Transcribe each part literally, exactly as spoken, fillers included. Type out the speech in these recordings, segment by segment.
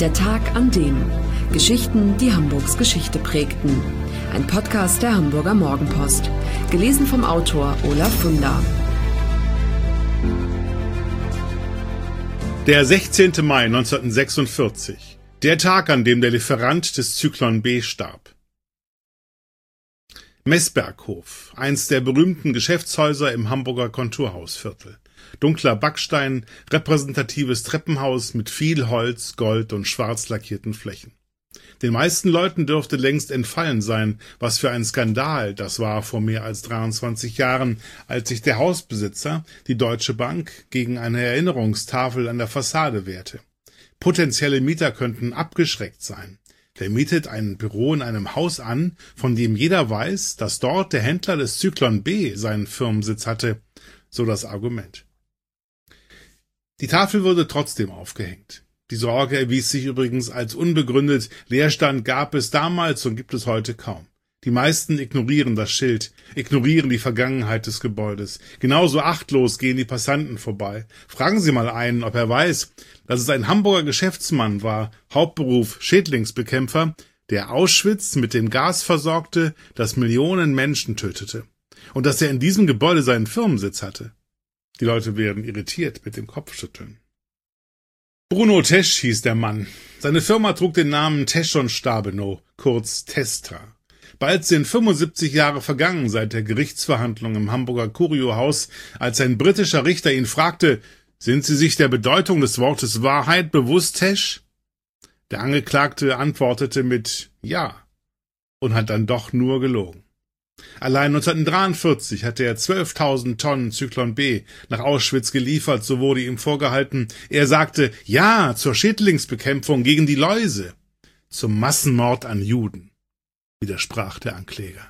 Der Tag an dem. Geschichten, die Hamburgs Geschichte prägten. Ein Podcast der Hamburger Morgenpost. Gelesen vom Autor Olaf Funder. Der sechzehnte Mai neunzehnhundertsechsundvierzig. Der Tag, an dem der Lieferant des Zyklon B starb. Messberghof, eins der berühmten Geschäftshäuser im Hamburger Konturhausviertel. Dunkler Backstein, repräsentatives Treppenhaus mit viel Holz, Gold und schwarz lackierten Flächen. Den meisten Leuten dürfte längst entfallen sein, was für ein Skandal das war vor mehr als dreiundzwanzig Jahren, als sich der Hausbesitzer, die Deutsche Bank, gegen eine Erinnerungstafel an der Fassade wehrte. Potenzielle Mieter könnten abgeschreckt sein. Der mietet ein Büro in einem Haus an, von dem jeder weiß, dass dort der Händler des Zyklon B seinen Firmensitz hatte, so das Argument. Die Tafel wurde trotzdem aufgehängt. Die Sorge erwies sich übrigens als unbegründet. Leerstand gab es damals und gibt es heute kaum. Die meisten ignorieren das Schild, ignorieren die Vergangenheit des Gebäudes. Genauso achtlos gehen die Passanten vorbei. Fragen Sie mal einen, ob er weiß, dass es ein Hamburger Geschäftsmann war, Hauptberuf Schädlingsbekämpfer, der Auschwitz mit dem Gas versorgte, das Millionen Menschen tötete. Und dass er in diesem Gebäude seinen Firmensitz hatte. Die Leute werden irritiert mit dem Kopfschütteln. Bruno Tesch hieß der Mann. Seine Firma trug den Namen Tesch und Stabenow, kurz Testra. Bald sind fünfundsiebzig Jahre vergangen seit der Gerichtsverhandlung im Hamburger Curiohaus, als ein britischer Richter ihn fragte, »Sind Sie sich der Bedeutung des Wortes Wahrheit bewusst, Tesch?« Der Angeklagte antwortete mit »Ja« und hat dann doch nur gelogen. Allein neunzehnhundertdreiundvierzig hatte er zwölftausend Tonnen Zyklon B nach Auschwitz geliefert, so wurde ihm vorgehalten. Er sagte Ja zur Schädlingsbekämpfung gegen die Läuse, zum Massenmord an Juden, widersprach der Ankläger.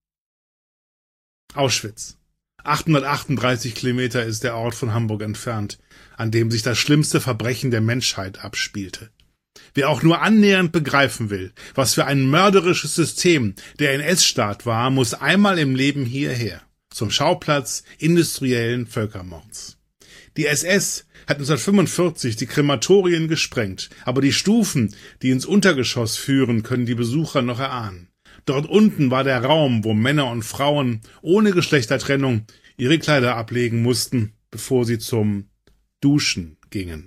Auschwitz. achthundertachtunddreißig Kilometer ist der Ort von Hamburg entfernt, an dem sich das schlimmste Verbrechen der Menschheit abspielte. Wer auch nur annähernd begreifen will, was für ein mörderisches System der N S-Staat war, muss einmal im Leben hierher, zum Schauplatz industriellen Völkermords. Die S S hat neunzehnhundertfünfundvierzig die Krematorien gesprengt, aber die Stufen, die ins Untergeschoss führen, können die Besucher noch erahnen. Dort unten war der Raum, wo Männer und Frauen ohne Geschlechtertrennung ihre Kleider ablegen mussten, bevor sie zum Duschen gingen.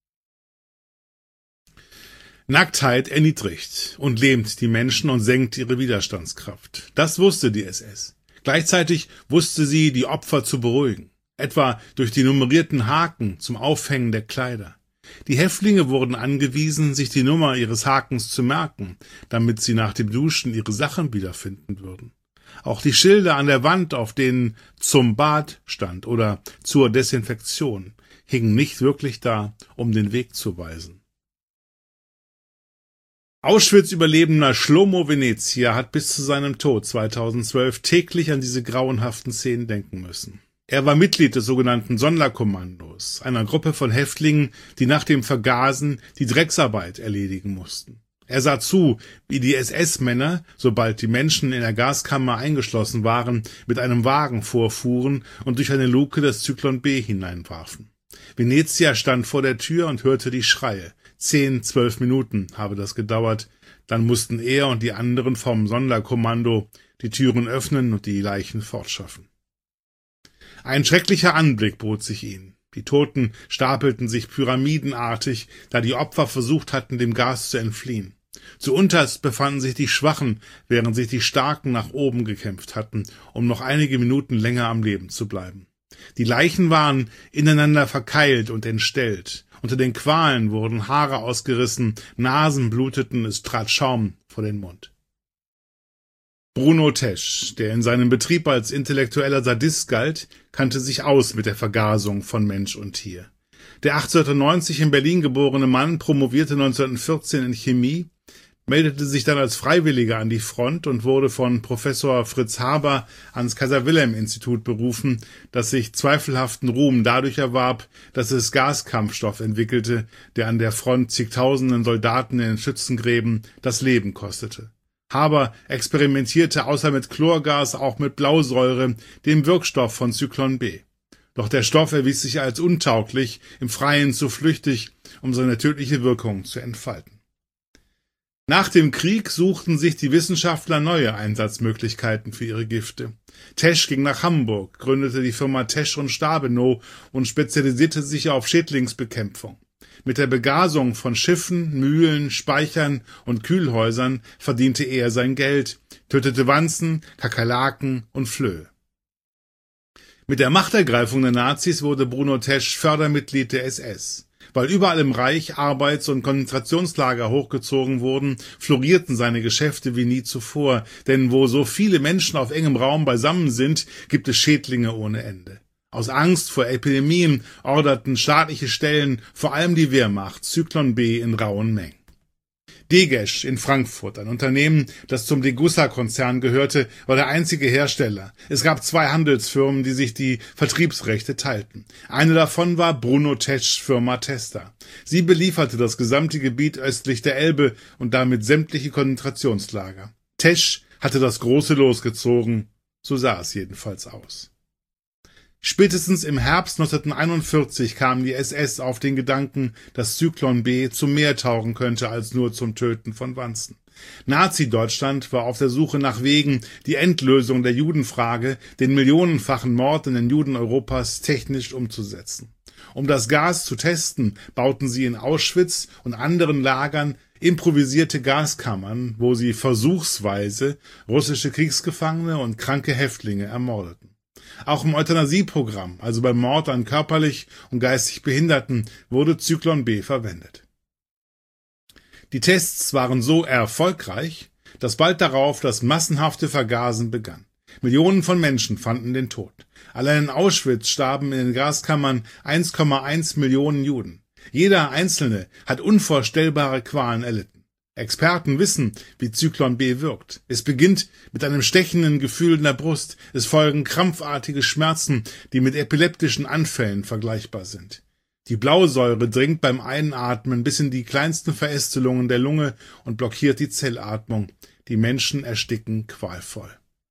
Nacktheit erniedrigt und lähmt die Menschen und senkt ihre Widerstandskraft. Das wusste die S S. Gleichzeitig wusste sie, die Opfer zu beruhigen, etwa durch die nummerierten Haken zum Aufhängen der Kleider. Die Häftlinge wurden angewiesen, sich die Nummer ihres Hakens zu merken, damit sie nach dem Duschen ihre Sachen wiederfinden würden. Auch die Schilder an der Wand, auf denen »zum Bad« stand oder »zur Desinfektion«, hingen nicht wirklich da, um den Weg zu weisen. Auschwitz-Überlebender Shlomo Venezia hat bis zu seinem Tod zweitausendzwölf täglich an diese grauenhaften Szenen denken müssen. Er war Mitglied des sogenannten Sonderkommandos, einer Gruppe von Häftlingen, die nach dem Vergasen die Drecksarbeit erledigen mussten. Er sah zu, wie die S S-Männer, sobald die Menschen in der Gaskammer eingeschlossen waren, mit einem Wagen vorfuhren und durch eine Luke das Zyklon B hineinwarfen. Venezia stand vor der Tür und hörte die Schreie. Zehn, zwölf Minuten habe das gedauert, dann mussten er und die anderen vom Sonderkommando die Türen öffnen und die Leichen fortschaffen. Ein schrecklicher Anblick bot sich ihnen. Die Toten stapelten sich pyramidenartig, da die Opfer versucht hatten, dem Gas zu entfliehen. Zuunterst befanden sich die Schwachen, während sich die Starken nach oben gekämpft hatten, um noch einige Minuten länger am Leben zu bleiben. Die Leichen waren ineinander verkeilt und entstellt. Unter den Qualen wurden Haare ausgerissen, Nasen bluteten, es trat Schaum vor den Mund. Bruno Tesch, der in seinem Betrieb als intellektueller Sadist galt, kannte sich aus mit der Vergasung von Mensch und Tier. Der achtzehnhundertneunzig in Berlin geborene Mann promovierte neunzehnhundertvierzehn in Chemie, meldete sich dann als Freiwilliger an die Front und wurde von Professor Fritz Haber ans Kaiser-Wilhelm-Institut berufen, das sich zweifelhaften Ruhm dadurch erwarb, dass es Gaskampfstoff entwickelte, der an der Front zigtausenden Soldaten in den Schützengräben das Leben kostete. Haber experimentierte außer mit Chlorgas auch mit Blausäure, dem Wirkstoff von Zyklon B. Doch der Stoff erwies sich als untauglich, im Freien zu flüchtig, um seine tödliche Wirkung zu entfalten. Nach dem Krieg suchten sich die Wissenschaftler neue Einsatzmöglichkeiten für ihre Gifte. Tesch ging nach Hamburg, gründete die Firma Tesch und Stabenow und spezialisierte sich auf Schädlingsbekämpfung. Mit der Begasung von Schiffen, Mühlen, Speichern und Kühlhäusern verdiente er sein Geld, tötete Wanzen, Kakerlaken und Flöhe. Mit der Machtergreifung der Nazis wurde Bruno Tesch Fördermitglied der S S. Weil überall im Reich Arbeits- und Konzentrationslager hochgezogen wurden, florierten seine Geschäfte wie nie zuvor, denn wo so viele Menschen auf engem Raum beisammen sind, gibt es Schädlinge ohne Ende. Aus Angst vor Epidemien orderten staatliche Stellen, vor allem die Wehrmacht, Zyklon B in rauen Mengen. Degesch in Frankfurt, ein Unternehmen, das zum Degussa-Konzern gehörte, war der einzige Hersteller. Es gab zwei Handelsfirmen, die sich die Vertriebsrechte teilten. Eine davon war Bruno Teschs Firma Testa. Sie belieferte das gesamte Gebiet östlich der Elbe und damit sämtliche Konzentrationslager. Tesch hatte das große Los gezogen, so sah es jedenfalls aus. Spätestens im Herbst neunzehnhunderteinundvierzig kam die S S auf den Gedanken, dass Zyklon B zum mehr taugen könnte als nur zum Töten von Wanzen. Nazi-Deutschland war auf der Suche nach Wegen, die Endlösung der Judenfrage, den millionenfachen Mord in den Juden Europas technisch umzusetzen. Um das Gas zu testen, bauten sie in Auschwitz und anderen Lagern improvisierte Gaskammern, wo sie versuchsweise russische Kriegsgefangene und kranke Häftlinge ermordeten. Auch im Euthanasieprogramm, also beim Mord an körperlich und geistig Behinderten, wurde Zyklon B verwendet. Die Tests waren so erfolgreich, dass bald darauf das massenhafte Vergasen begann. Millionen von Menschen fanden den Tod. Allein in Auschwitz starben in den Gaskammern eins Komma eins Millionen Juden. Jeder Einzelne hat unvorstellbare Qualen erlitten. Experten wissen, wie Zyklon B wirkt. Es beginnt mit einem stechenden Gefühl in der Brust. Es folgen krampfartige Schmerzen, die mit epileptischen Anfällen vergleichbar sind. Die Blausäure dringt beim Einatmen bis in die kleinsten Verästelungen der Lunge und blockiert die Zellatmung. Die Menschen ersticken qualvoll.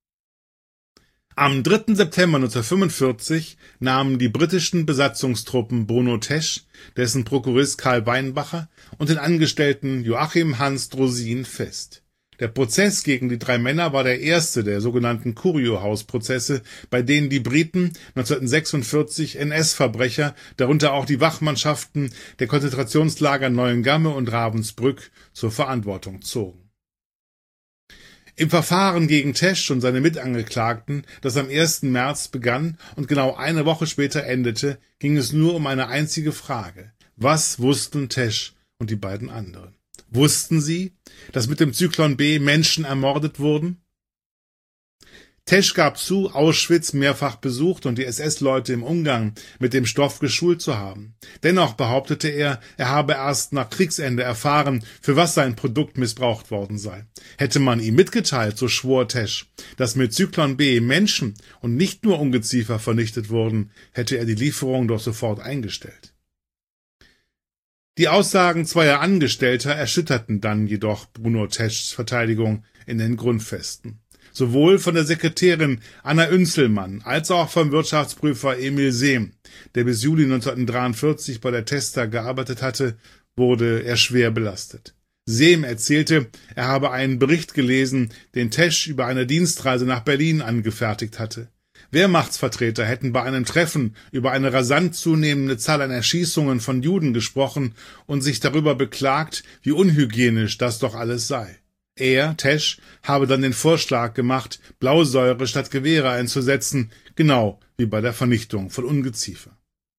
Am dritten September neunzehnhundertfünfundvierzig nahmen die britischen Besatzungstruppen Bruno Tesch, dessen Prokurist Karl Weinbacher und den Angestellten Joachim Hans Drosin fest. Der Prozess gegen die drei Männer war der erste der sogenannten Curiohaus-Prozesse, bei denen die Briten neunzehnhundertsechsundvierzig N S-Verbrecher, darunter auch die Wachmannschaften der Konzentrationslager Neuengamme und Ravensbrück, zur Verantwortung zogen. Im Verfahren gegen Tesch und seine Mitangeklagten, das am ersten März begann und genau eine Woche später endete, ging es nur um eine einzige Frage. Was wussten Tesch und die beiden anderen? Wussten sie, dass mit dem Zyklon B Menschen ermordet wurden? Tesch gab zu, Auschwitz mehrfach besucht und die S S-Leute im Umgang mit dem Stoff geschult zu haben. Dennoch behauptete er, er habe erst nach Kriegsende erfahren, für was sein Produkt missbraucht worden sei. Hätte man ihm mitgeteilt, so schwor Tesch, dass mit Zyklon B Menschen und nicht nur Ungeziefer vernichtet wurden, hätte er die Lieferung doch sofort eingestellt. Die Aussagen zweier Angestellter erschütterten dann jedoch Bruno Teschs Verteidigung in den Grundfesten. Sowohl von der Sekretärin Anna Unzelmann als auch vom Wirtschaftsprüfer Emil Sehm, der bis Juli neunzehnhundertdreiundvierzig bei der Testa gearbeitet hatte, wurde er schwer belastet. Sehm erzählte, er habe einen Bericht gelesen, den Tesch über eine Dienstreise nach Berlin angefertigt hatte. Wehrmachtsvertreter hätten bei einem Treffen über eine rasant zunehmende Zahl an Erschießungen von Juden gesprochen und sich darüber beklagt, wie unhygienisch das doch alles sei. Er, Tesch, habe dann den Vorschlag gemacht, Blausäure statt Gewehre einzusetzen, genau wie bei der Vernichtung von Ungeziefer.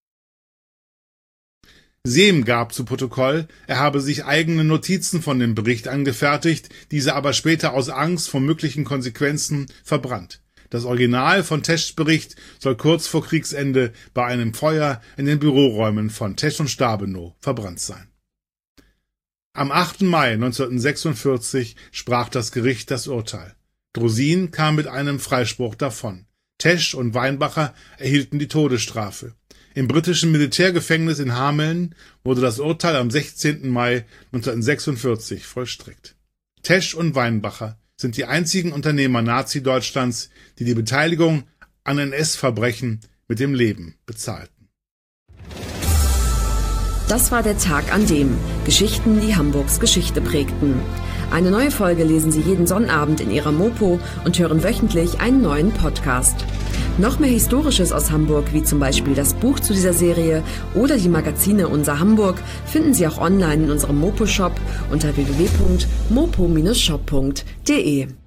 Sehm gab zu Protokoll, er habe sich eigene Notizen von dem Bericht angefertigt, diese aber später aus Angst vor möglichen Konsequenzen verbrannt. Das Original von Teschs Bericht soll kurz vor Kriegsende bei einem Feuer in den Büroräumen von Tesch und Stabenow verbrannt sein. Am achten Mai neunzehnhundertsechsundvierzig sprach das Gericht das Urteil. Drosin kam mit einem Freispruch davon. Tesch und Weinbacher erhielten die Todesstrafe. Im britischen Militärgefängnis in Hameln wurde das Urteil am sechzehnten Mai neunzehnhundertsechsundvierzig vollstreckt. Tesch und Weinbacher sind die einzigen Unternehmer Nazi-Deutschlands, die die Beteiligung an N S-Verbrechen mit dem Leben bezahlten. Das war der Tag, an dem Geschichten, die Hamburgs Geschichte prägten. Eine neue Folge lesen Sie jeden Sonnabend in Ihrer Mopo und hören wöchentlich einen neuen Podcast. Noch mehr Historisches aus Hamburg, wie zum Beispiel das Buch zu dieser Serie oder die Magazine Unser Hamburg, finden Sie auch online in unserem Mopo-Shop unter w w w punkt mopo Bindestrich shop punkt de.